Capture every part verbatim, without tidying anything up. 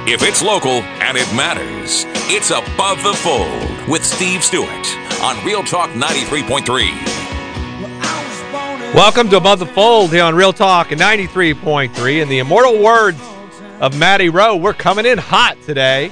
If it's local and it matters, it's Above the Fold with Steve Stewart on Real Talk ninety-three point three. Welcome to Above the Fold here on Real Talk ninety-three point three. In the immortal words of Matty Rowe, we're coming in hot today.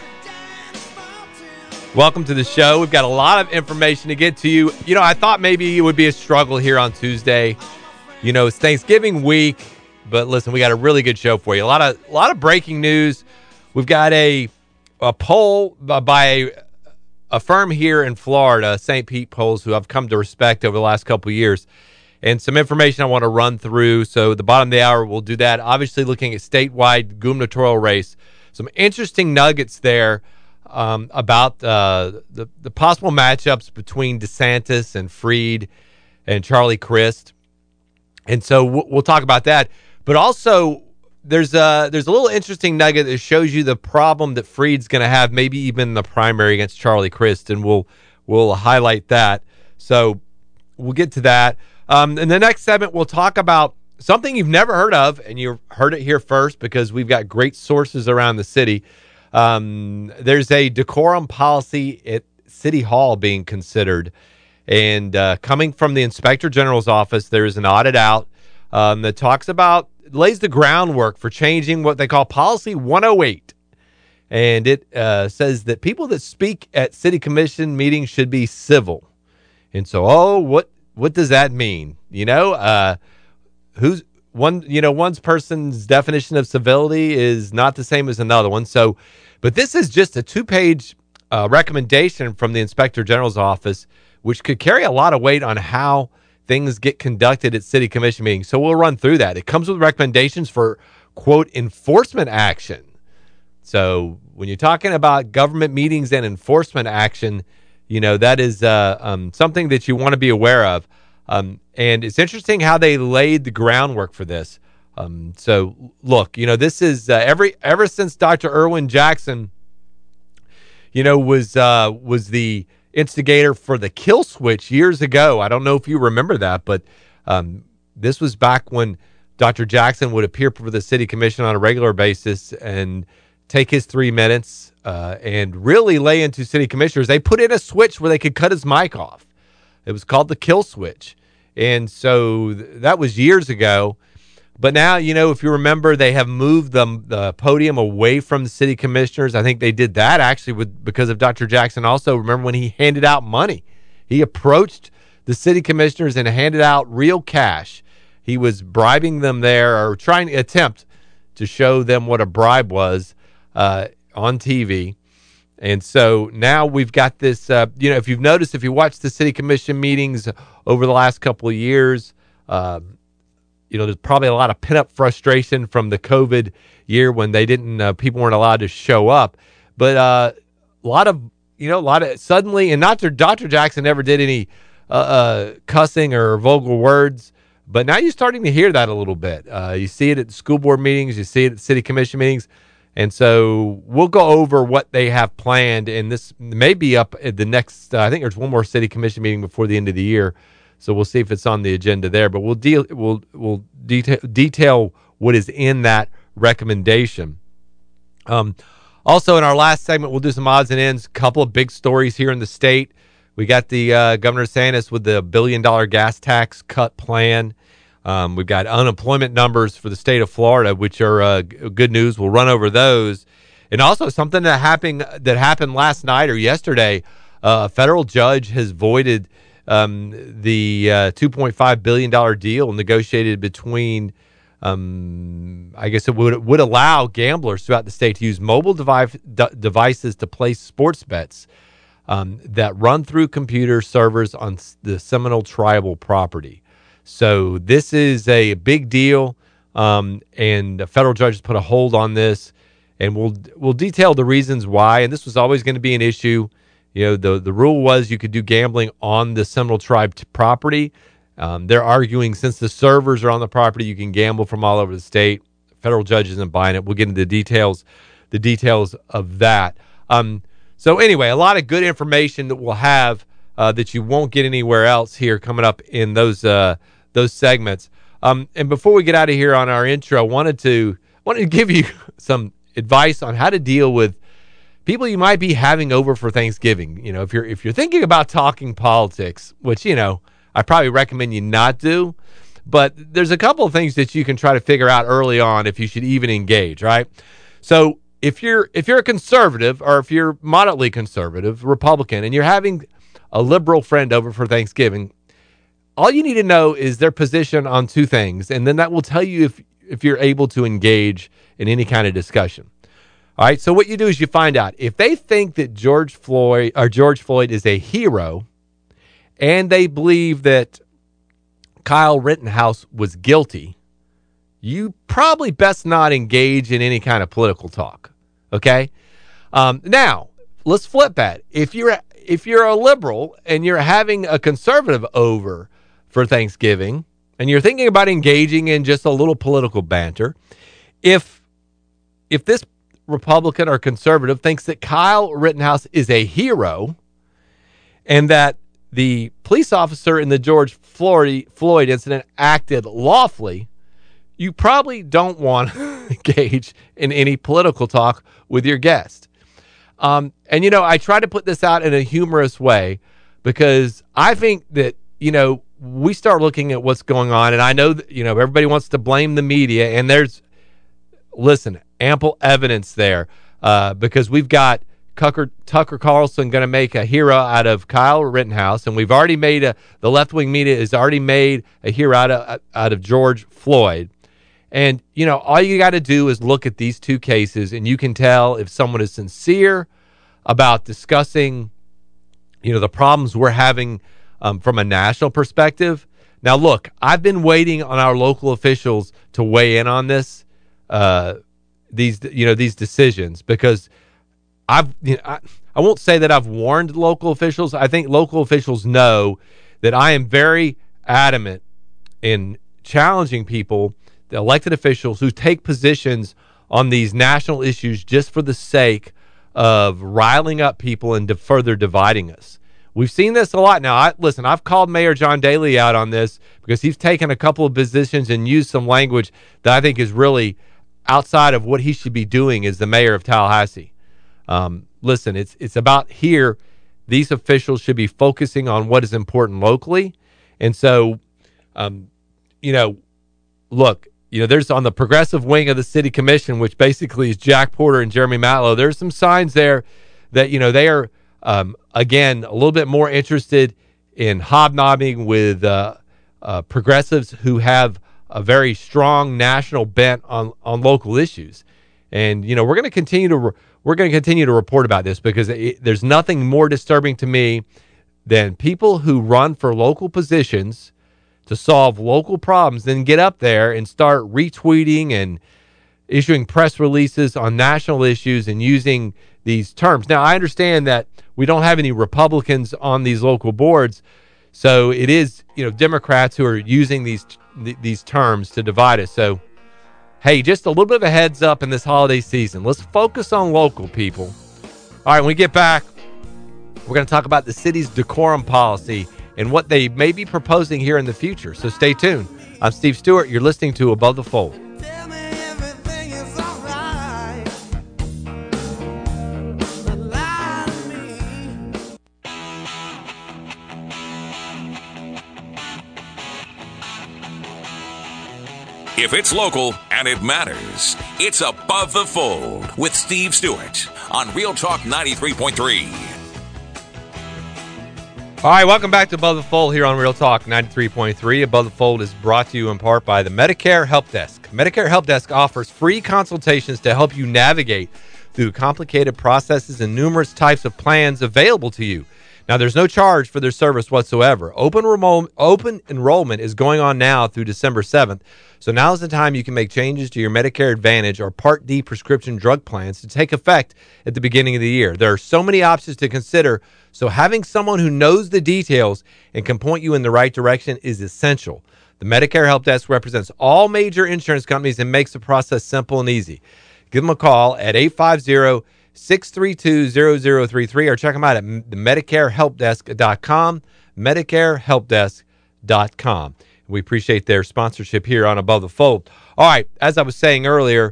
Welcome to the show. We've got a lot of information to get to you. You know, I thought maybe it would be a struggle here on Tuesday. You know, it's Thanksgiving week, but listen, we got a really good show for you. A lot of a lot of breaking news. We've got a a poll by a, a firm here in Florida, Saint Pete Polls, who I've come to respect over the last couple of years, and some information I want to run through. So at the bottom of the hour, we'll do that. Obviously, looking at statewide gubernatorial race, some interesting nuggets there um, about uh, the the possible matchups between DeSantis and Freed and Charlie Crist, and so we'll, we'll talk about that. But also, There's a, there's a little interesting nugget that shows you the problem that Freed's going to have, maybe even in the primary against Charlie Crist, and we'll we'll highlight that. So we'll get to that. Um, in the next segment, we'll talk about something you've never heard of, and you've heard it here first because we've got great sources around the city. Um, there's a decorum policy at City Hall being considered, and uh, coming from the Inspector General's office, there's an audit out um, that talks about lays the groundwork for changing what they call Policy one oh eight. And it uh, says that people that speak at city commission meetings should be civil. And so, oh, what what does that mean? You know, uh, who's one, you know, one person's definition of civility is not the same as another one. So, but this is just a two-page uh, recommendation from the Inspector General's office, which could carry a lot of weight on how things get conducted at city commission meetings. So we'll run through that. It comes with recommendations for, quote, enforcement action. So when you're talking about government meetings and enforcement action, you know, that is uh, um, something that you want to be aware of. Um, and it's interesting how they laid the groundwork for this. Um, so, look, you know, this is uh, every ever since Doctor Irwin Jackson, you know, was uh, was the instigator for the kill switch years ago. I don't know if you remember that, but um, this was back when Doctor Jackson would appear for the city commission on a regular basis and take his three minutes uh, and really lay into city commissioners. They put in a switch where they could cut his mic off. It was called the kill switch. And so th- that was years ago. But now, you know, if you remember, they have moved the, the podium away from the city commissioners. I think they did that actually with because of Doctor Jackson. Also, remember when he handed out money? He approached the city commissioners and handed out real cash. He was bribing them there, or trying to attempt to show them what a bribe was uh, on T V. And so now we've got this, uh, you know, if you've noticed, if you watch the city commission meetings over the last couple of years, um, you know, there's probably a lot of pent-up frustration from the COVID year when they didn't, uh, people weren't allowed to show up. But uh, a lot of, you know, a lot of suddenly, and not Doctor Jackson never did any uh, uh, cussing or vulgar words, but now you're starting to hear that a little bit. Uh, you see it at the school board meetings, you see it at city commission meetings. And so we'll go over what they have planned, and this may be up at the next, uh, I think there's one more city commission meeting before the end of the year. So we'll see if it's on the agenda there, but we'll deal we'll we'll detail detail what is in that recommendation. Um, also, in our last segment, we'll do some odds and ends. A couple of big stories here in the state. We got the uh, Governor DeSantis with the billion dollar gas tax cut plan. Um, we've got unemployment numbers for the state of Florida, which are uh, good news. We'll run over those, and also something that happened that happened last night or yesterday. Uh, a federal judge has voided Um, the uh, two point five billion dollars deal negotiated between, um, I guess it would would allow gamblers throughout the state to use mobile device, de- devices to place sports bets um, that run through computer servers on the Seminole tribal property. So this is a big deal, um, and the federal judge has put a hold on this, and we'll we'll detail the reasons why. And this was always going to be an issue. You know, the, the rule was you could do gambling on the Seminole Tribe t- property. Um, they're arguing since the servers are on the property, you can gamble from all over the state. The federal judge isn't buying it. We'll get into the details, the details of that. Um, so anyway, a lot of good information that we'll have uh, that you won't get anywhere else here coming up in those uh, those segments. Um, and before we get out of here on our intro, I wanted to wanted to give you some advice on how to deal with people you might be having over for Thanksgiving. You know, if you're if you're thinking about talking politics, which, you know, I probably recommend you not do, but there's a couple of things that you can try to figure out early on if you should even engage, right? So if you're if you're a conservative, or if you're moderately conservative, Republican, and you're having a liberal friend over for Thanksgiving, all you need to know is their position on two things, and then that will tell you if if you're able to engage in any kind of discussion. All right, so what you do is you find out if they think that George Floyd or George Floyd is a hero, and they believe that Kyle Rittenhouse was guilty, you probably best not engage in any kind of political talk. Okay. Um, now let's flip that. If you're if you're a liberal and you're having a conservative over for Thanksgiving, and you're thinking about engaging in just a little political banter, if if this Republican or conservative thinks that Kyle Rittenhouse is a hero, and that the police officer in the George Floyd Floyd incident acted lawfully, you probably don't want to engage in any political talk with your guest. Um, and, you know, I try to put this out in a humorous way because I think that, you know, we start looking at what's going on, and I know that, you know, everybody wants to blame the media, and there's, listen, ample evidence there uh, because we've got Tucker, Tucker Carlson going to make a hero out of Kyle Rittenhouse, and we've already made a, the left-wing media has already made a hero out of, out of George Floyd. And, you know, all you got to do is look at these two cases, and you can tell if someone is sincere about discussing, you know, the problems we're having um, from a national perspective. Now, look, I've been waiting on our local officials to weigh in on this, uh, these, you know, these decisions, because I've, you know, I, I won't say that I've warned local officials. I think local officials know that I am very adamant in challenging people, the elected officials who take positions on these national issues just for the sake of riling up people and to further dividing us. We've seen this a lot now. I, listen, I've called Mayor John Daley out on this because he's taken a couple of positions and used some language that I think is really outside of what he should be doing as the mayor of Tallahassee. Um, listen, it's it's about here. These officials should be focusing on what is important locally. And so, um, you know, look, you know, there's on the progressive wing of the city commission, which basically is Jack Porter and Jeremy Matlow. There's some signs there that, you know, they are, um, again, a little bit more interested in hobnobbing with uh, uh, progressives who have a very strong national bent on, on local issues. And, you know, we're going to continue to re- we're going to continue to report about this because it, there's nothing more disturbing to me than people who run for local positions to solve local problems, then get up there and start retweeting and issuing press releases on national issues and using these terms. Now, I understand that we don't have any Republicans on these local boards, so it is, you know, Democrats who are using these these terms to divide us. So, hey, just a little bit of a heads up in this holiday season. Let's focus on local people. All right, when we get back, we're going to talk about the city's decorum policy and what they may be proposing here in the future. So stay tuned. I'm Steve Stewart. You're listening to Above the Fold. Tell me everything is all right. But lie to me. If it's local and it matters, it's Above the Fold with Steve Stewart on Real Talk ninety-three point three. All right, welcome back to Above the Fold here on Real Talk ninety-three point three. Above the Fold is brought to you in part by the Medicare Help Desk. Medicare Help Desk offers free consultations to help you navigate through complicated processes and numerous types of plans available to you. Now, there's no charge for their service whatsoever. Open, remo- open enrollment is going on now through December seventh, so now is the time you can make changes to your Medicare Advantage or Part D prescription drug plans to take effect at the beginning of the year. There are so many options to consider, so having someone who knows the details and can point you in the right direction is essential. The Medicare Help Desk represents all major insurance companies and makes the process simple and easy. Give them a call at eight five zero, six three two, zero zero three three or check them out at the medicare help desk dot com, medicare help desk dot com. We appreciate their sponsorship here on Above the Fold. All right, as I was saying earlier,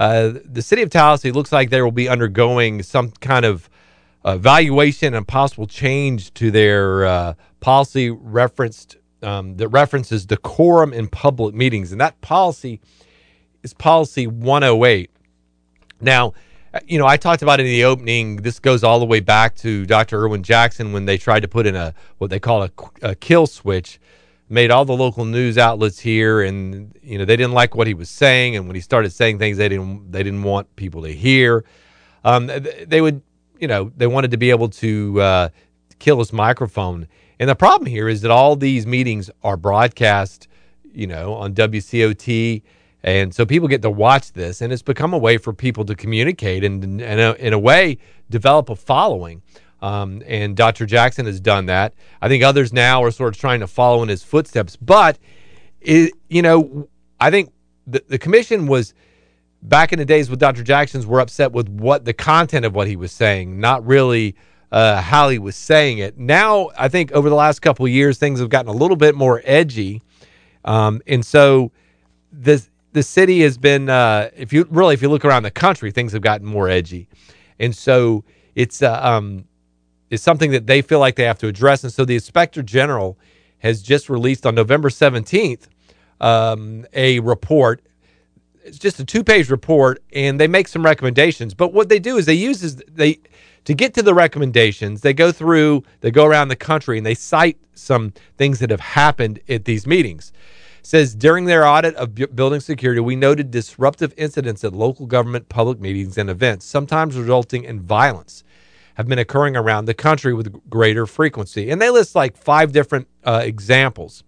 Uh, the city of Tallahassee looks like they will be undergoing some kind of evaluation and possible change to their uh, policy referenced um, that references decorum in public meetings, and that policy is policy one oh eight. Now, you know, I talked about it in the opening. This goes all the way back to Doctor Irwin Jackson when they tried to put in a what they call a, a kill switch, made all the local news outlets here, and you know they didn't like what he was saying, and when he started saying things they didn't they didn't want people to hear, um, they would. You know, they wanted to be able to uh, kill his microphone. And the problem here is that all these meetings are broadcast, you know, on W C O T. And so people get to watch this, and it's become a way for people to communicate and, and uh, in a way, develop a following. Um, and Doctor Jackson has done that. I think others now are sort of trying to follow in his footsteps. But, it, you know, I think the, the commission was... Back in the days with Doctor Jackson's, were upset with what the content of what he was saying, not really uh, how he was saying it. Now, I think over the last couple of years, things have gotten a little bit more edgy. Um, and so the, the city has been, uh, if you really, if you look around the country, things have gotten more edgy. And so it's, uh, um, it's something that they feel like they have to address. And so the Inspector General has just released on November seventeenth um, a report. It's just a two-page report, and they make some recommendations. But what they do is they use is they to get to the recommendations. They go through, they go around the country, and they cite some things that have happened at these meetings. It says during their audit of bu- building security, we noted disruptive incidents at local government public meetings and events, sometimes resulting in violence, have been occurring around the country with greater frequency. And they list like five different uh, examples.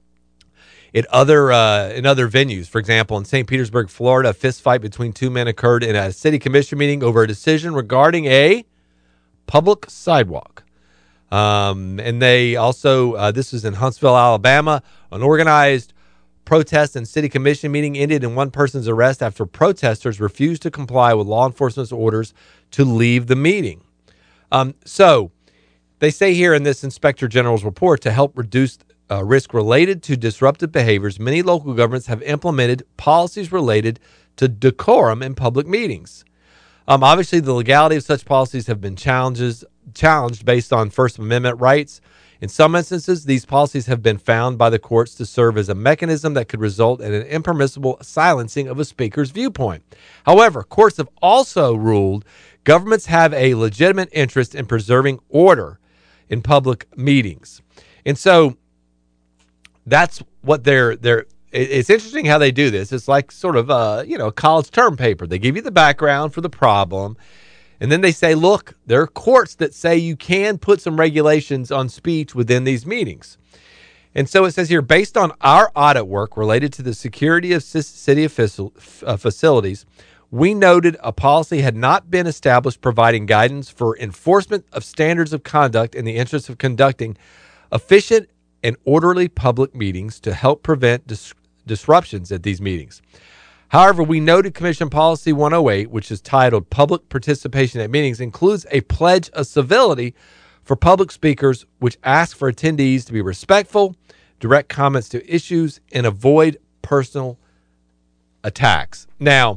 At other uh, in other venues, for example, in Saint Petersburg, Florida, a fist fight between two men occurred in a city commission meeting over a decision regarding a public sidewalk. Um, and they also, uh, this is in Huntsville, Alabama, an organized protest and city commission meeting ended in one person's arrest after protesters refused to comply with law enforcement's orders to leave the meeting. Um, so they say here in this Inspector General's report, to help reduce Uh, risk related to disruptive behaviors, many local governments have implemented policies related to decorum in public meetings. Um, obviously, the legality of such policies have been challenges, challenged based on First Amendment rights. In some instances, these policies have been found by the courts to serve as a mechanism that could result in an impermissible silencing of a speaker's viewpoint. However, courts have also ruled governments have a legitimate interest in preserving order in public meetings. And so, that's what they're, they're, it's interesting how they do this. It's like sort of a, you know, a college term paper. They give you the background for the problem, and then they say, look, there are courts that say you can put some regulations on speech within these meetings. And so it says here, based on our audit work related to the security of city official, uh, facilities, we noted a policy had not been established providing guidance for enforcement of standards of conduct in the interest of conducting efficient and orderly public meetings to help prevent dis- disruptions at these meetings. However, we noted Commission Policy one oh eight, which is titled Public Participation at Meetings, includes a pledge of civility for public speakers, which asks for attendees to be respectful, direct comments to issues, and avoid personal attacks. Now,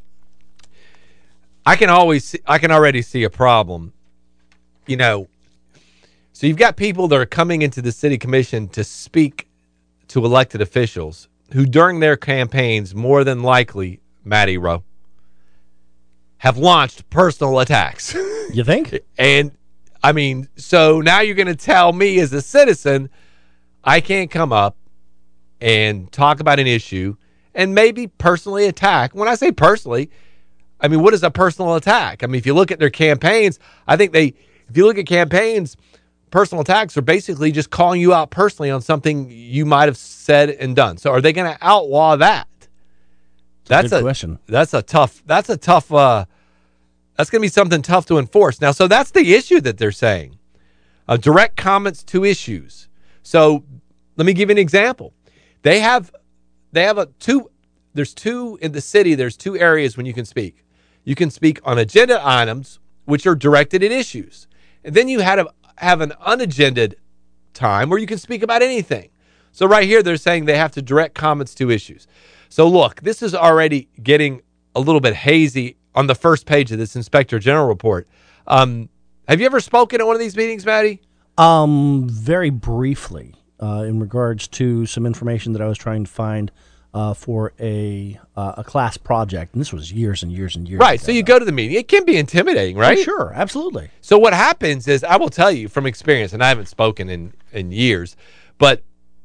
I can always see, I can already see a problem. You know, so you've got people that are coming into the city commission to speak to elected officials who during their campaigns, more than likely, Matty Rowe, have launched personal attacks. You think? And, I mean, so now you're going to tell me as a citizen I can't come up and talk about an issue and maybe personally attack. When I say personally, I mean, what is a personal attack? I mean, if you look at their campaigns, I think they, if you look at campaigns, personal attacks are basically just calling you out personally on something you might have said and done. So are they going to outlaw that? That's Good a question. That's a tough, that's a tough, uh, that's going to be something tough to enforce. Now, so that's the issue that they're saying. Uh, direct comments to issues. So let me give you an example. They have, they have a two, there's two in the city, there's two areas when you can speak. You can speak on agenda items, which are directed at issues. And then you had a, have an unagended time where you can speak about anything. So right here, they're saying they have to direct comments to issues. So look, this is already getting a little bit hazy on the first page of this Inspector General report. Um, have you ever spoken at one of these meetings, Maddie? Um, very briefly, uh, in regards to some information that I was trying to find uh, for a uh, a class project, and this was years and years and years Right, ago. so you go to the meeting. It can be intimidating, right? Oh, sure, absolutely. So what happens is, I will tell you from experience, and I haven't spoken in, in years, but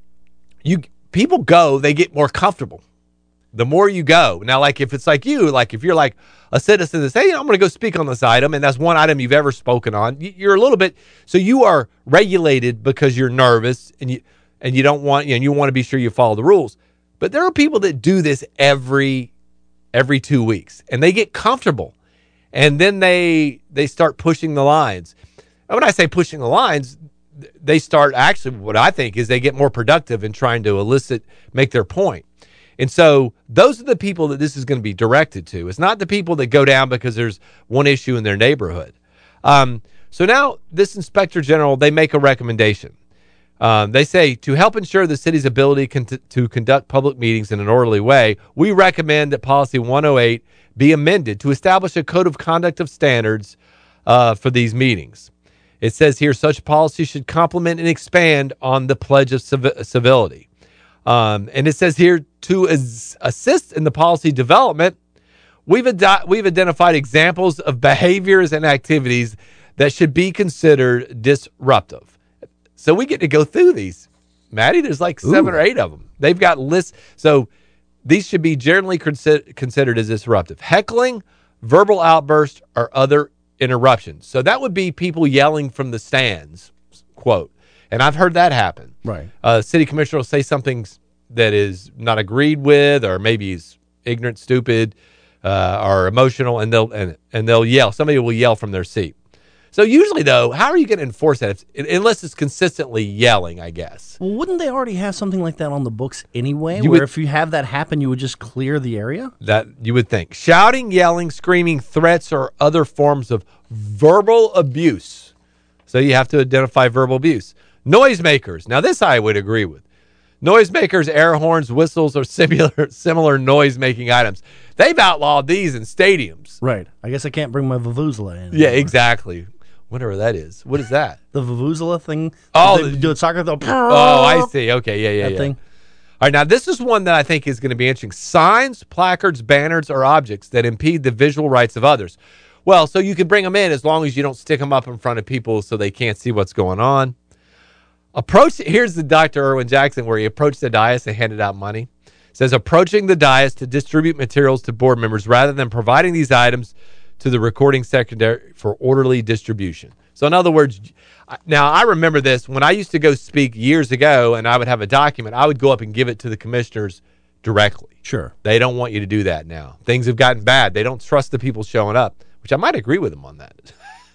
you people go, they get more comfortable. The more you go. Now, like if it's like you, like if you're like a citizen that say, hey, I'm going to go speak on this item, and that's one item you've ever spoken on, you're a little bit, so you are regulated because you're nervous and you and you don't want, you know, you want to be sure you follow the rules. But there are people that do this every every two weeks, and they get comfortable, and then they they start pushing the lines. And when I say pushing the lines, they start actually, what I think is they get more productive in trying to elicit, make their point. And so those are the people that this is going to be directed to. It's not the people that go down because there's one issue in their neighborhood. Um, so now this Inspector General, they make a recommendation. Um, they say, to help ensure the city's ability con- to conduct public meetings in an orderly way, we recommend that Policy one oh eight be amended to establish a code of conduct of standards uh, for these meetings. It says here, such policy should complement and expand on the Pledge of Civ- Civility. Um, and it says here, to as- assist in the policy development, we've ad- we've identified examples of behaviors and activities that should be considered disruptive. So we get to go through these. Maddie, there's like seven Ooh. or eight of them. They've got lists. So these should be generally consi- considered as disruptive. Heckling, verbal outbursts, or other interruptions. So that would be people yelling from the stands, quote. And I've heard that happen. Right. Uh, city commissioner will say something that is not agreed with, or maybe he's ignorant, stupid, uh, or emotional, and they'll and, and they'll yell. Somebody will yell from their seat. So usually, though, how are you going to enforce that? If, unless it's consistently yelling, I guess. Well, wouldn't they already have something like that on the books anyway, You where would- if you have that happen, you would just clear the area? That you would think. Shouting, yelling, screaming, threats, or other forms of verbal abuse. So you have to identify verbal abuse. Noisemakers. Now, this I would agree with. Noisemakers, air horns, whistles, or similar similar noise-making items. They've outlawed these in stadiums. Right. I guess I can't bring my vuvuzela in. Yeah, anymore. exactly. Whatever that is. What is that? The vuvuzela thing. Oh, that they the- do at soccer. They'll Oh, I see. Okay, yeah, yeah, that yeah. thing. All right, now this is one that I think is going to be interesting. Signs, placards, banners, or objects that impede the visual rights of others. Well, so you can bring them in as long as you don't stick them up in front of people so they can't see what's going on. Approach. Here's the Doctor Irwin Jackson where he approached the dais and handed out money. It says, approaching the dais to distribute materials to board members rather than providing these items to the recording secretary for orderly distribution. So in other words, now I remember this when I used to go speak years ago and I would have a document, I would go up and give it to the commissioners directly. Sure. They don't want you to do that now. Things have gotten bad. They don't trust the people showing up, which I might agree with them on that.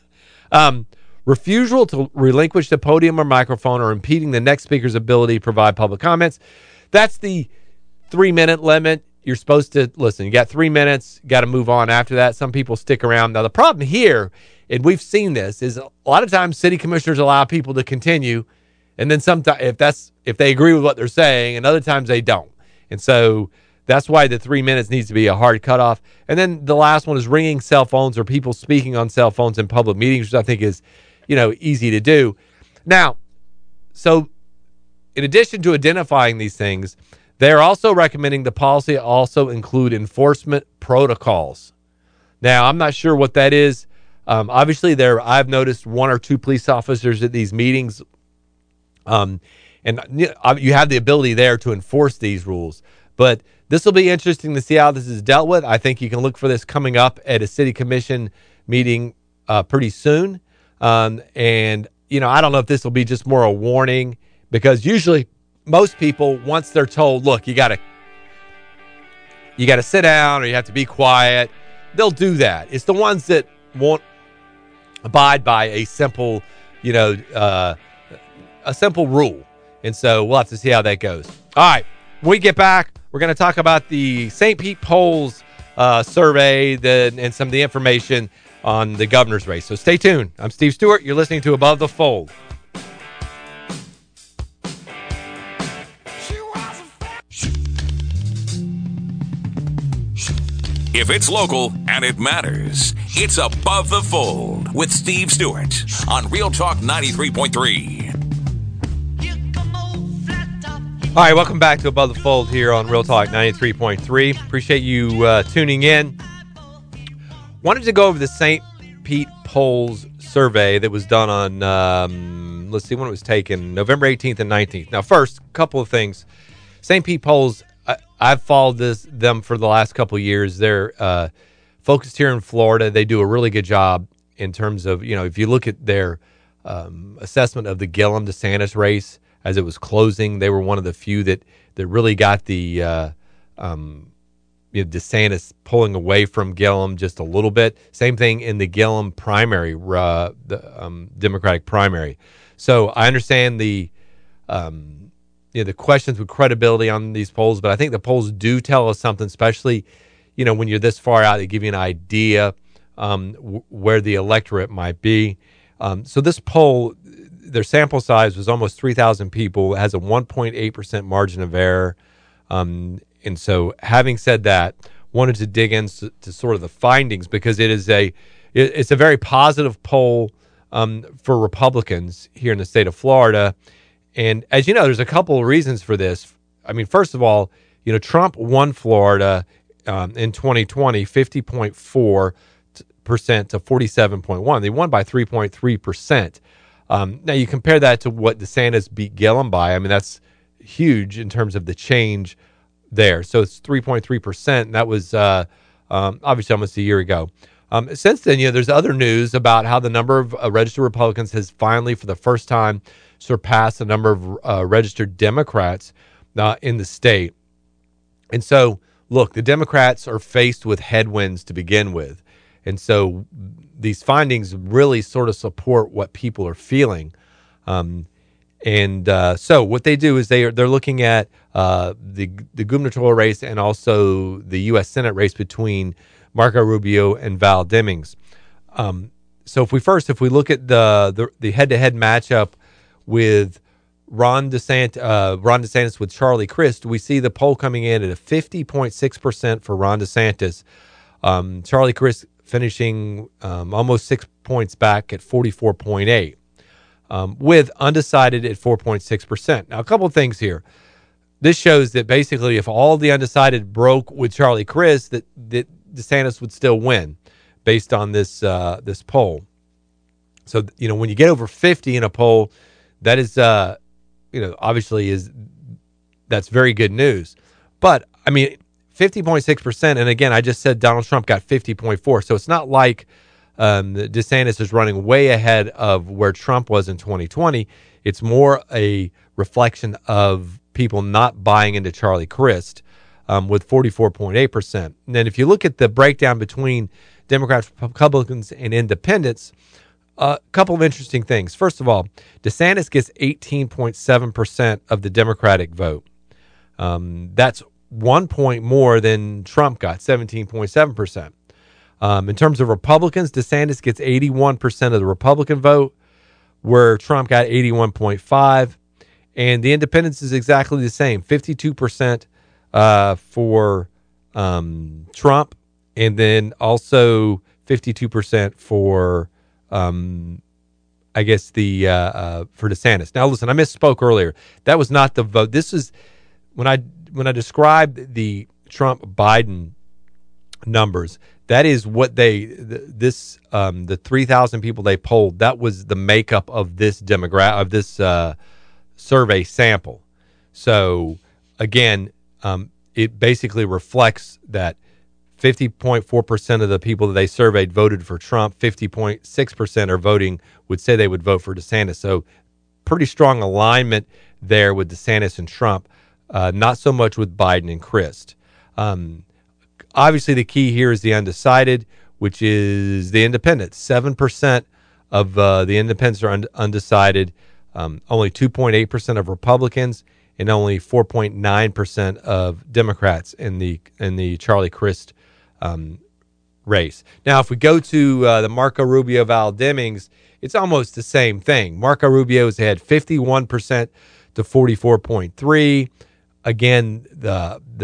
um, refusal to relinquish the podium or microphone or impeding the next speaker's ability to provide public comments. That's the three-minute limit. You're supposed to, listen, you got three minutes, you got to move on after that. Some people stick around. Now, the problem here, and we've seen this, is a lot of times city commissioners allow people to continue, and then sometimes, if that's if they agree with what they're saying, and other times they don't. And so that's why the three minutes needs to be a hard cutoff. And then the last one is ringing cell phones or people speaking on cell phones in public meetings, which I think is, you know, easy to do. Now, so in addition to identifying these things, they're also recommending the policy also include enforcement protocols. Now, I'm not sure what that is. Um, obviously, there I've noticed one or two police officers at these meetings, um, and you have the ability there to enforce these rules. But this will be interesting to see how this is dealt with. I think you can look for this coming up at a city commission meeting uh, pretty soon. Um, and, you know, I don't know if this will be just more a warning, because usually most people, once they're told, look, you got to you got to sit down or you have to be quiet, they'll do that. It's the ones that won't abide by a simple, you know, uh, a simple rule. And so we'll have to see how that goes. All right. When we get back, we're going to talk about the Saint Pete polls uh, survey the, and some of the information on the governor's race. So stay tuned. I'm Steve Stewart. You're listening to Above the Fold. If it's local and it matters, it's Above the Fold with Steve Stewart on Real Talk ninety-three point three. All right, welcome back to Above the Fold here on Real Talk ninety-three point three. Appreciate you uh, tuning in. Wanted to go over the Saint Pete polls survey that was done on, um, let's see when it was taken, November eighteenth and nineteenth. Now, first, a couple of things. Saint Pete polls, I, I've followed this them for the last couple of years. They're uh, focused here in Florida. They do a really good job in terms of, you know, if you look at their um, assessment of the Gillum-DeSantis race as it was closing, they were one of the few that, that really got the uh, um, you know, DeSantis pulling away from Gillum just a little bit. Same thing in the Gillum primary, uh, the um, Democratic primary. So I understand the um, you know, the questions with credibility on these polls, but I think the polls do tell us something, especially, you know, when you're this far out, they give you an idea um, w- where the electorate might be. Um, so this poll, their sample size was almost three thousand people. It has a one point eight percent margin of error. Um, and so having said that, wanted to dig into to sort of the findings because it is a it, it's a very positive poll um, for Republicans here in the state of Florida. And as you know, there's a couple of reasons for this. I mean, first of all, you know, Trump won Florida um, in twenty twenty, fifty point four percent to forty-seven point one. They won by three point three percent. Um, now, you compare that to what DeSantis beat Gillum by. I mean, that's huge in terms of the change there. So it's three point three percent. And that was uh, um, obviously almost a year ago. Um, since then, you know, there's other news about how the number of uh, registered Republicans has finally, for the first time, surpassed the number of uh, registered Democrats uh, in the state. And so, look, the Democrats are faced with headwinds to begin with. And so these findings really sort of support what people are feeling. Um, and uh, so what they do is they are, they're looking at uh, the, the gubernatorial race and also the U S Senate race between Marco Rubio and Val Demings. Um, so if we first, if we look at the the, the head-to-head matchup with Ron DeSantis, uh, Ron DeSantis with Charlie Crist, we see the poll coming in at a fifty point six percent for Ron DeSantis. Um, Charlie Crist finishing um, almost six points back at forty-four point eight, um, with undecided at four point six percent. Now, a couple of things here. This shows that basically if all the undecided broke with Charlie Crist, that, that DeSantis would still win based on this uh, this poll. So, you know, when you get over fifty in a poll, that is, uh, you know, obviously is that's very good news. But, I mean, fifty point six percent, and again, I just said Donald Trump got fifty point four, so it's not like um, DeSantis is running way ahead of where Trump was in twenty twenty. It's more a reflection of people not buying into Charlie Crist um, with forty-four point eight percent. And then if you look at the breakdown between Democrats, Republicans, and independents, a uh, couple of interesting things. First of all, DeSantis gets eighteen point seven percent of the Democratic vote. Um, that's one point more than Trump got, seventeen point seven percent. Um, in terms of Republicans, DeSantis gets eighty-one percent of the Republican vote, where Trump got eighty-one point five. And the independents is exactly the same, fifty-two percent uh, for um, Trump, and then also fifty-two percent for, um, I guess, the uh, uh, for DeSantis. Now, listen, I misspoke earlier. That was not the vote. This is when I when I described the Trump-Biden numbers. That is what they this um, the three thousand people they polled. That was the makeup of this demogra- of this uh, survey sample. So again, um, it basically reflects that fifty point four percent of the people that they surveyed voted for Trump. fifty point six percent are voting would say they would vote for DeSantis. So pretty strong alignment there with DeSantis and Trump. Uh, not so much with Biden and Crist. Um, obviously, the key here is the undecided, which is the independents. seven percent of uh, the independents are un- undecided, um, only two point eight percent of Republicans, and only four point nine percent of Democrats in the in the Charlie Crist um, race. Now, if we go to uh, the Marco Rubio Val Demings, it's almost the same thing. Marco Rubio's had fifty-one percent to forty-four point three. Again, the the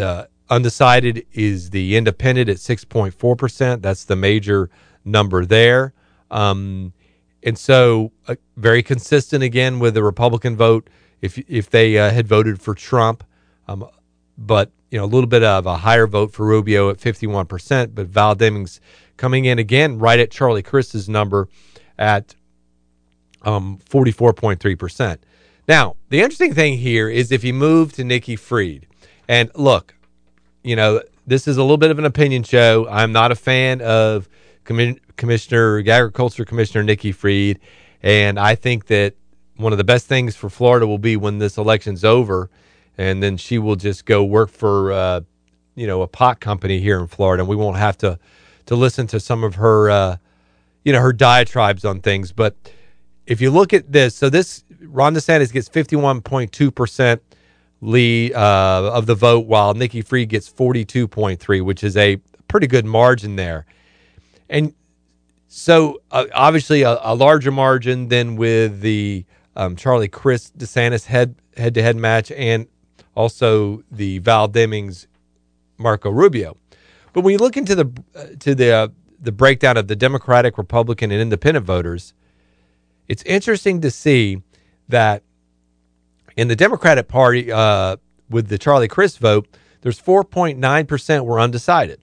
undecided is the independent at six point four percent. That's the major number there. Um, and so uh, very consistent again with the Republican vote if if they uh, had voted for Trump. Um, but, you know, a little bit of a higher vote for Rubio at fifty-one percent. But Val Demings coming in again right at Charlie Crist's number at um, forty-four point three percent. Now, the interesting thing here is if you move to Nikki Fried. And look, you know, this is a little bit of an opinion show. I'm not a fan of Commi- Commissioner, Agriculture Commissioner Nikki Fried, and I think that one of the best things for Florida will be when this election's over, and then she will just go work for, uh, you know, a pot company here in Florida, and we won't have to to listen to some of her, uh, you know, her diatribes on things. But if you look at this, so this Ron DeSantis gets fifty-one point two percent lead uh, of the vote, while Nikki Fried gets forty-two point three, which is a pretty good margin there. And so uh, obviously a, a larger margin than with the um, Charlie Crist DeSantis head head-to-head match, and also the Val Demings Marco Rubio. But when you look into the uh, to the uh, the breakdown of the Democratic, Republican, and Independent voters, it's interesting to see that in the Democratic Party, uh, with the Charlie Crist vote, there's four point nine percent were undecided.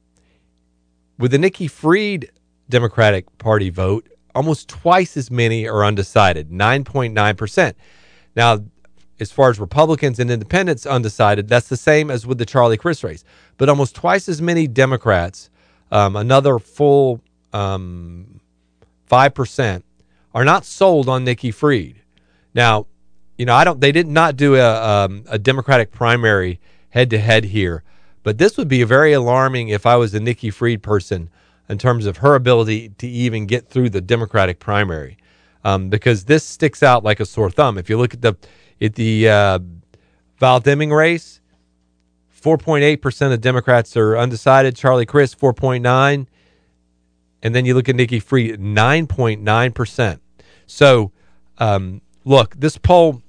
With the Nikki Fried Democratic Party vote, almost twice as many are undecided, nine point nine percent. Now, as far as Republicans and Independents undecided, that's the same as with the Charlie Crist race. But almost twice as many Democrats, um, another full um, five percent, are not sold on Nikki Fried. Now, you know, I don't. They did not do a, um, a Democratic primary head-to-head here, but this would be very alarming if I was a Nikki Fried person in terms of her ability to even get through the Democratic primary, um, because this sticks out like a sore thumb. If you look at the at the uh, Val Deming race, four point eight percent of Democrats are undecided. Charlie Crist, four point nine, and then you look at Nikki Fried, nine point nine percent. So, um, look, this poll,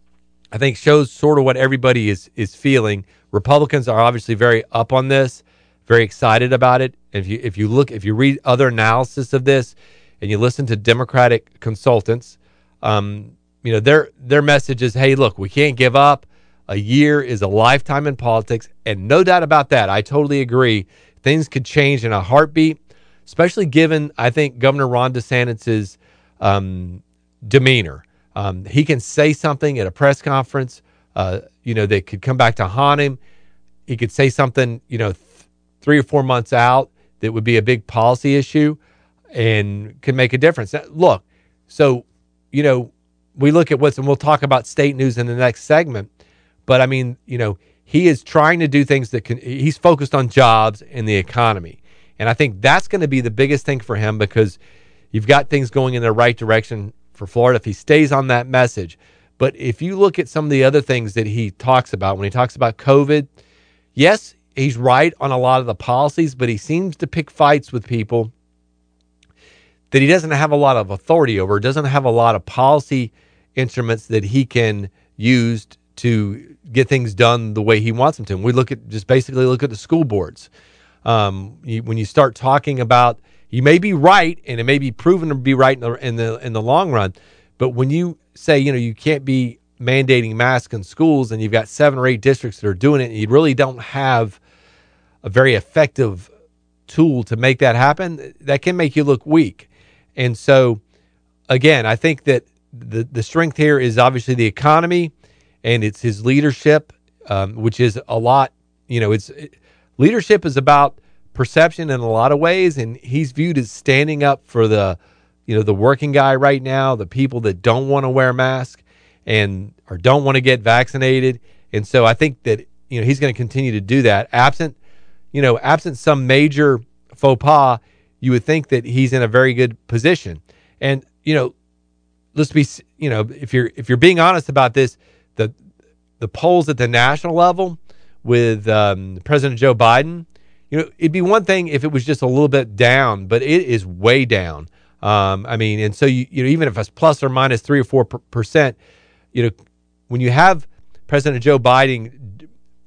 I think, shows sort of what everybody is is feeling. Republicans are obviously very up on this, very excited about it. And if you if you look, if you read other analysis of this, and you listen to Democratic consultants, um, you know, their their message is, hey, look, we can't give up. A year is a lifetime in politics, and no doubt about that. I totally agree. Things could change in a heartbeat, especially given, I think, Governor Ron DeSantis's um, demeanor. Um, he can say something at a press conference, uh, you know, that could come back to haunt him. He could say something, you know, th- three or four months out that would be a big policy issue and could make a difference. Now, look, so, you know, we look at what's, and we'll talk about state news in the next segment, but I mean, you know, he is trying to do things that can, he's focused on jobs and the economy. And I think that's going to be the biggest thing for him, because you've got things going in the right direction for Florida if he stays on that message. But if you look at some of the other things that he talks about, when he talks about COVID, yes, he's right on a lot of the policies, but he seems to pick fights with people that he doesn't have a lot of authority over, doesn't have a lot of policy instruments that he can use to get things done the way he wants them to. And we look at, just basically look at the school boards. Um, you, when you start talking about, you may be right, and it may be proven to be right in the in the in the long run. But when you say, you know, you can't be mandating masks in schools, and you've got seven or eight districts that are doing it, and you really don't have a very effective tool to make that happen, that can make you look weak. And so, again, I think that the the strength here is obviously the economy, and it's his leadership, um, which is a lot. You know, it's it, leadership is about perception in a lot of ways, and he's viewed as standing up for the, you know, the working guy right now, the people that don't want to wear masks and or don't want to get vaccinated. And so I think that, you know, he's going to continue to do that. Absent, you know, absent some major faux pas, you would think that he's in a very good position. And, you know, let's be, you know, if you're if you're being honest about this, the the polls at the national level with um, President Joe Biden, you know, it'd be one thing if it was just a little bit down, but it is way down. Um, I mean, and so, you, you know, even if it's plus or minus three or four percent, you know, when you have President Joe Biden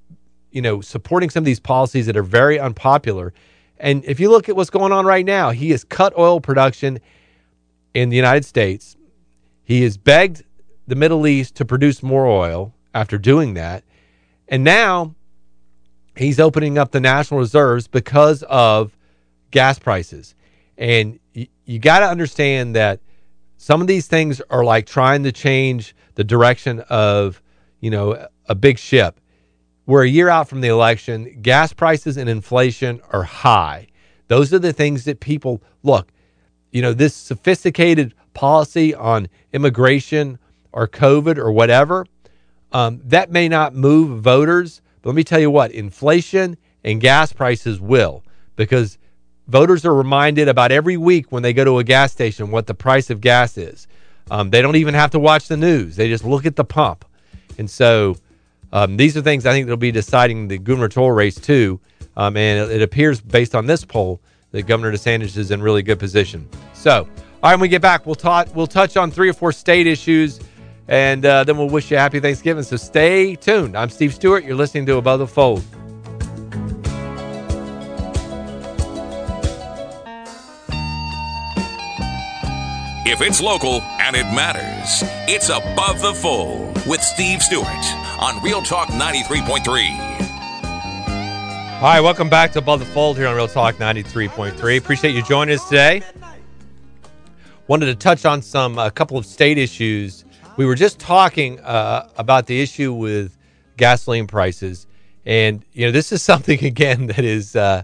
you know, supporting some of these policies that are very unpopular. And if you look at what's going on right now, he has cut oil production in the United States. He has begged the Middle East to produce more oil after doing that. And now he's opening up the national reserves because of gas prices. And y- you got to understand that some of these things are like trying to change the direction of, you know, a big ship. We're a year out from the election. Gas prices and inflation are high. Those are the things that people look, you know, this sophisticated policy on immigration or COVID or whatever, um, that may not move voters. But let me tell you what, inflation and gas prices will, because voters are reminded about every week when they go to a gas station what the price of gas is. Um, they don't even have to watch the news. They just look at the pump. And so um, these are things I think that will be deciding the gubernatorial race too. Um, and it, it appears based on this poll that Governor DeSantis is in really good position. So, all right, when we get back, we'll, ta- we'll touch on three or four state issues, and uh, then we'll wish you a happy Thanksgiving. So stay tuned. I'm Steve Stewart. You're listening to Above the Fold. If it's local and it matters, it's Above the Fold with Steve Stewart on Real Talk ninety-three point three. All right, welcome back to Above the Fold here on Real Talk ninety-three point three. Appreciate you joining us today. Wanted to touch on some a couple of state issues. We were just talking uh, about the issue with gasoline prices, and you know this is something again that is, uh,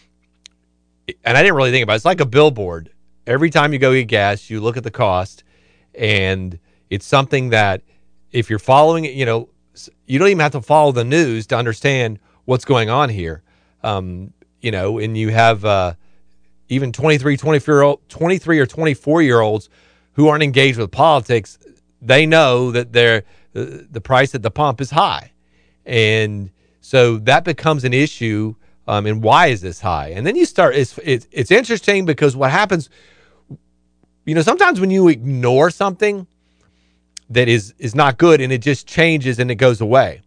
and I didn't really think about it. It's like a billboard. Every time you go get gas, you look at the cost, and it's something that if you're following it, you know, you don't even have to follow the news to understand what's going on here. Um, you know, and you have uh, even twenty-three, twenty-four, twenty-three or twenty-four-year-olds who aren't engaged with politics. They know that they're, the, the price at the pump is high. And so that becomes an issue. Um, and why is this high? And then you start, it's, it's, it's interesting because what happens, you know, sometimes when you ignore something that is, is not good and it just changes and it goes away.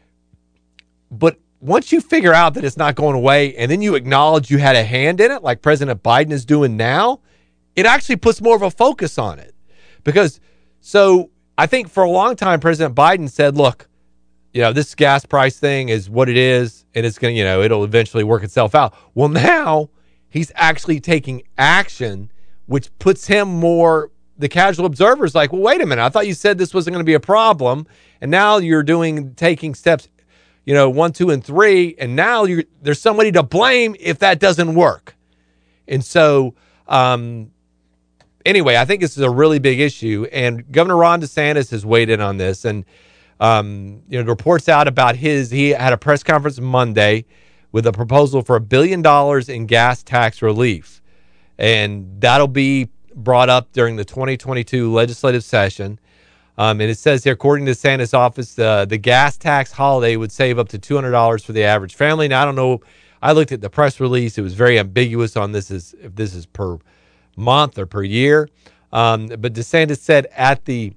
But once you figure out that it's not going away and then you acknowledge you had a hand in it, like President Biden is doing now, it actually puts more of a focus on it. Because, so I think for a long time, President Biden said, look, you know, this gas price thing is what it is, and it's going to, you know, it'll eventually work itself out. Well, now he's actually taking action, which puts him more, the casual observers like, well, wait a minute, I thought you said this wasn't going to be a problem, and now you're doing, taking steps, you know, one, two, and three, and now you're, there's somebody to blame if that doesn't work. And so, um, anyway, I think this is a really big issue, and Governor Ron DeSantis has weighed in on this, and Um, you know, reports out about his, he had a press conference Monday with a proposal for a billion dollars in gas tax relief. And that'll be brought up during the twenty twenty-two legislative session. Um, and it says here, according to DeSantis' office, uh, the gas tax holiday would save up to two hundred dollars for the average family. Now, I don't know. I looked at the press release. It was very ambiguous on this is if this is per month or per year. Um, but DeSantis said at the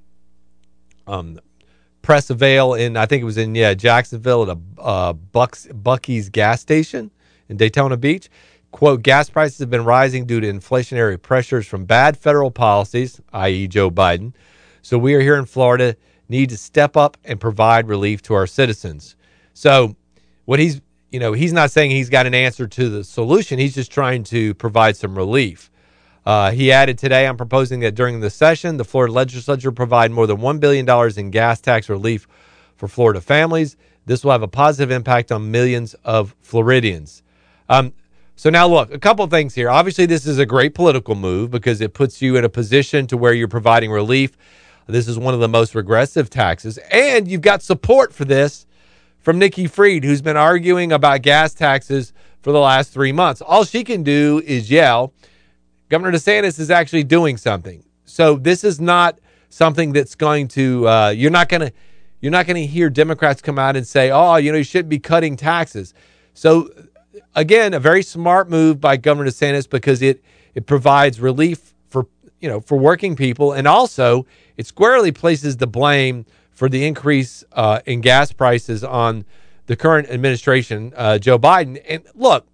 um, press avail in, I think it was in, yeah, Jacksonville at a uh, Bucks, Buc-ee's gas station in Daytona Beach. Quote, gas prices have been rising due to inflationary pressures from bad federal policies, that is. Joe Biden. So we are here in Florida, need to step up and provide relief to our citizens. So what he's, you know, he's not saying he's got an answer to the solution. He's just trying to provide some relief. Uh, he added today, I'm proposing that during the session, the Florida legislature provide more than one billion dollars in gas tax relief for Florida families. This will have a positive impact on millions of Floridians. Um, so now, look, a couple of things here. Obviously, this is a great political move because it puts you in a position to where you're providing relief. This is one of the most regressive taxes. And you've got support for this from Nikki Fried, who's been arguing about gas taxes for the last three months. All she can do is yell. Governor DeSantis is actually doing something. So this is not something that's going to, uh, you're not going to, you're not going to hear Democrats come out and say, oh, you know, you shouldn't be cutting taxes. So again, a very smart move by Governor DeSantis because it, it provides relief for, you know, for working people. And also it squarely places the blame for the increase uh, in gas prices on the current administration, uh, Joe Biden. And look,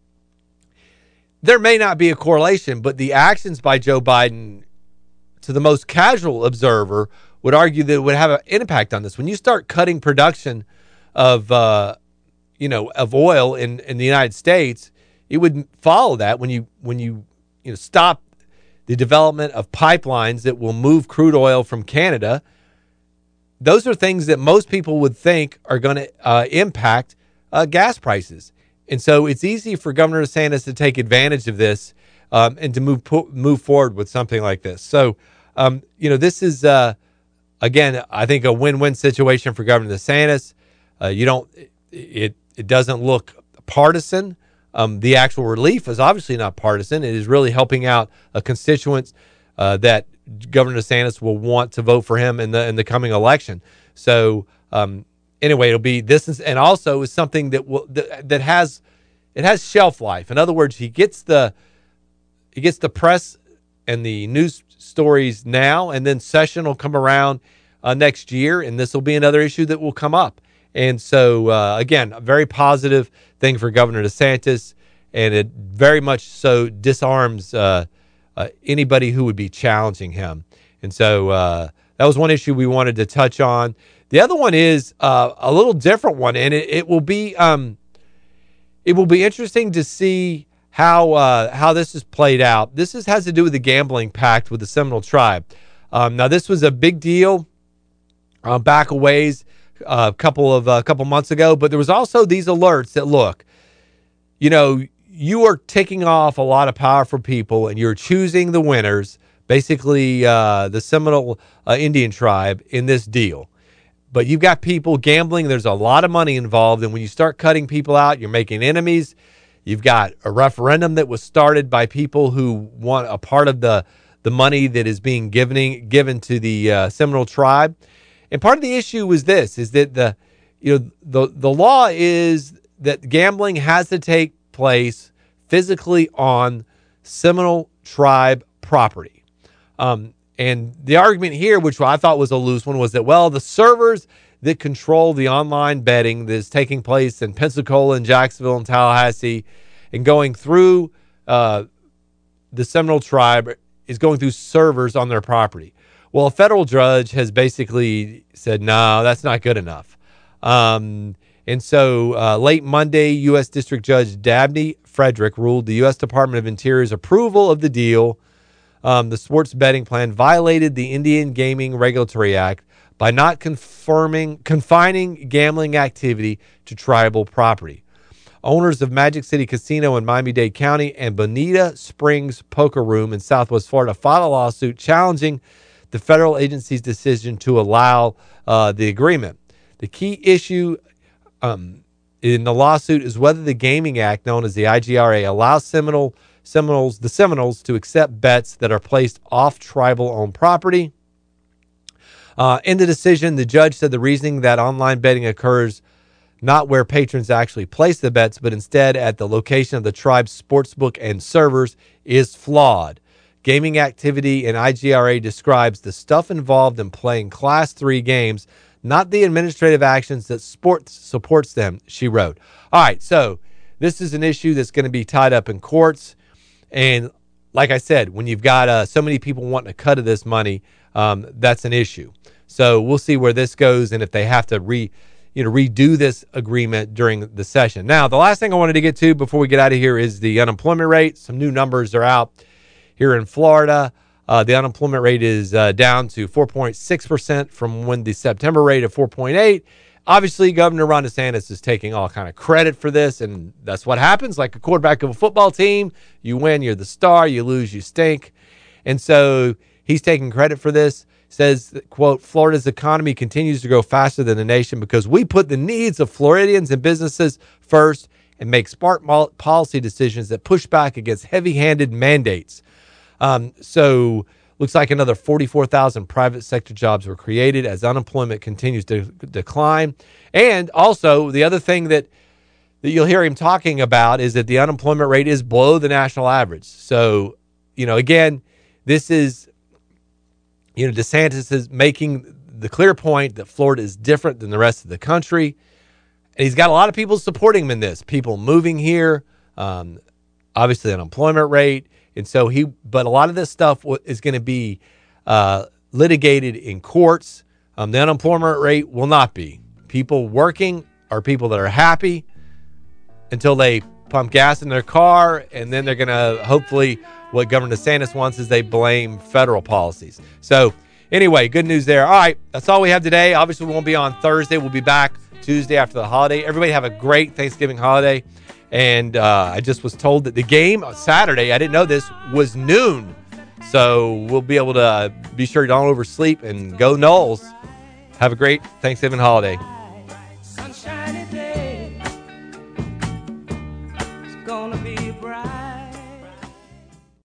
there may not be a correlation, but the actions by Joe Biden, to the most casual observer, would argue that it would have an impact on this. When you start cutting production of, uh, you know, of oil in, in the United States, it would follow that when you when you you know stop the development of pipelines that will move crude oil from Canada. Those are things that most people would think are going to uh, impact uh, gas prices. And so it's easy for Governor DeSantis to take advantage of this um, and to move po- move forward with something like this. So, um, you know, this is, uh, again, I think a win-win situation for Governor DeSantis. Uh, you don't, it it doesn't look partisan. Um, the actual relief is obviously not partisan. It is really helping out a constituents uh, that Governor DeSantis will want to vote for him in the in the coming election. So, um, anyway, it'll be this, is, and also is something that will that, that has it has shelf life. In other words, he gets the he gets the press and the news stories now, and then session will come around uh, next year, and this will be another issue that will come up. And so, uh, again, a very positive thing for Governor DeSantis, and it very much so disarms uh, uh, anybody who would be challenging him. And so uh, that was one issue we wanted to touch on. The other one is uh, a little different one, and it, it will be um, it will be interesting to see how uh, how this is played out. This is, has to do with the gambling pact with the Seminole Tribe. Um, now, this was a big deal uh, back a ways. Uh, a couple of a uh, couple months ago, but there was also these alerts that look, you know, you are taking off a lot of powerful people, and you're choosing the winners, basically uh, the Seminole uh, Indian tribe in this deal. But you've got people gambling. There's a lot of money involved, and when you start cutting people out, you're making enemies. You've got a referendum that was started by people who want a part of the the money that is being given given to the uh, Seminole tribe. And part of the issue was this, is that the, you know, the, the law is that gambling has to take place physically on Seminole tribe property. Um, and the argument here, which I thought was a loose one, was that, well, the servers that control the online betting that is taking place in Pensacola and Jacksonville and Tallahassee and going through uh, the Seminole tribe is going through servers on their property. Well, a federal judge has basically said, no, that's not good enough. Um, and so uh, late Monday, U S District Judge Dabney Frederick ruled the U S Department of Interior's approval of the deal. Um, the sports betting plan violated the Indian Gaming Regulatory Act by not confirming, confining gambling activity to tribal property. Owners of Magic City Casino in Miami-Dade County and Bonita Springs Poker Room in Southwest Florida filed a lawsuit challenging the federal agency's decision to allow uh, the agreement. The key issue um, in the lawsuit is whether the Gaming Act, known as the I G R A, allows Seminole, Seminoles, the Seminoles to accept bets that are placed off tribal-owned property. Uh, in the decision, the judge said the reasoning that online betting occurs not where patrons actually place the bets, but instead at the location of the tribe's sportsbook and servers is flawed. Gaming activity in I G R A describes the stuff involved in playing Class three games, not the administrative actions that sports supports them, she wrote. All right, so this is an issue that's going to be tied up in courts. And like I said, when you've got uh, so many people wanting a cut of this money, um, that's an issue. So we'll see where this goes and if they have to re, you know, redo this agreement during the session. Now, the last thing I wanted to get to before we get out of here is the unemployment rate. Some new numbers are out. Here in Florida, uh, the unemployment rate is uh, down to four point six percent from when the September rate of four point eight. Obviously, Governor Ron DeSantis is taking all kind of credit for this, and that's what happens. Like a quarterback of a football team, you win, you're the star, you lose, you stink. And so he's taking credit for this. Says, that, quote, Florida's economy continues to grow faster than the nation because we put the needs of Floridians and businesses first and make smart policy decisions that push back against heavy-handed mandates. Um, so looks like another forty-four thousand private sector jobs were created as unemployment continues to decline. And also the other thing that, that you'll hear him talking about is that the unemployment rate is below the national average. So, you know, again, this is, you know, DeSantis is making the clear point that Florida is different than the rest of the country. And he's got a lot of people supporting him in this. People moving here, um, obviously the unemployment rate. And so he, but a lot of this stuff is going to be uh, litigated in courts. Um, the unemployment rate will not be. People working are people that are happy until they pump gas in their car, and then they're going to, hopefully, what Governor DeSantis wants is they blame federal policies. So anyway, good news there. All right, that's all we have today. Obviously, we won't be on Thursday. We'll be back Tuesday after the holiday. Everybody have a great Thanksgiving holiday. And uh, I just was told that the game on Saturday, I didn't know this, was noon. So we'll be able to uh, be sure you don't oversleep and go Noles. Have a great Thanksgiving holiday.